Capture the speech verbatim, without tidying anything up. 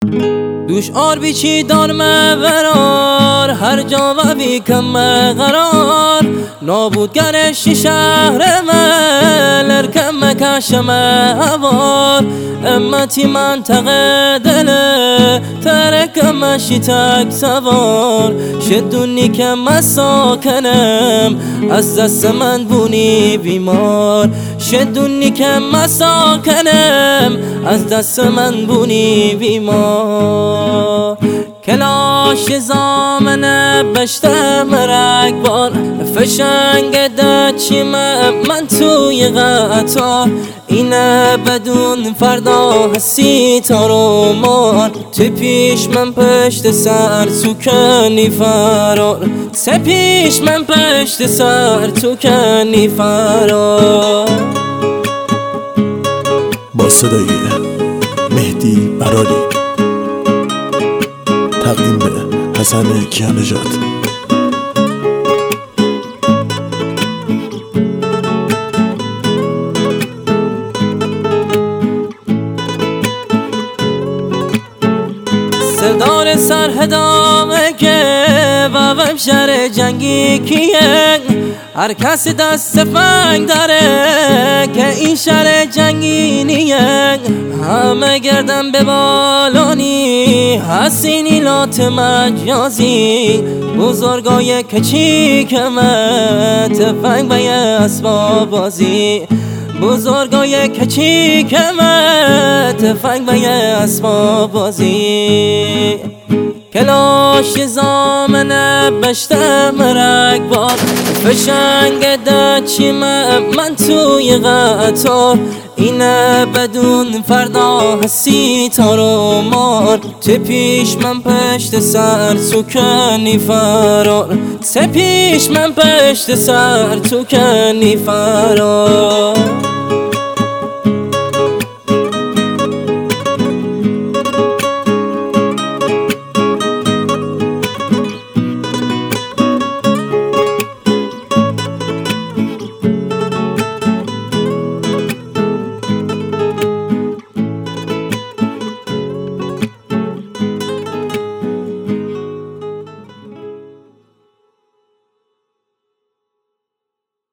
دوش آر بیچی دارم برار هر جا و بیکم قرار نابودگرش شهر من لرکم مکشم عوار امتی منطقه دله ترکم شیتک سوار شدونی که مساکنم از دست من بونی بیمار شدونی که مساکنم از دست من بونی بیمار کلاش زامنه بشته مرگبار فشنگ دچی من توی قطار اینه بدون فردا هستی تا رو مار تو پیش من پشت سر تو کنی فرار سه پیش من پشت سر تو کنی فرار. با صدای مهدی براری تقدیم به حسن کیانژاد. سردار سرهدامه که بابم شهر جنگی کیه هر کسی دست فنگ داره که این شهر جنگی نیه همه گردن به بالانی حسینی لات مجازی بزرگای کچیکمه تفنگ به اسباب بازی بزرگای کچیکمه تفنگ به اسباب بازی کلاش زامنه بشته مرگبار فشنگ دچی من توی قطار اینه بدون فردا هستی تا رو مار تو پیش من پشت سر تو کنی فرار سه پیش من پشت سر تو کنی فرار.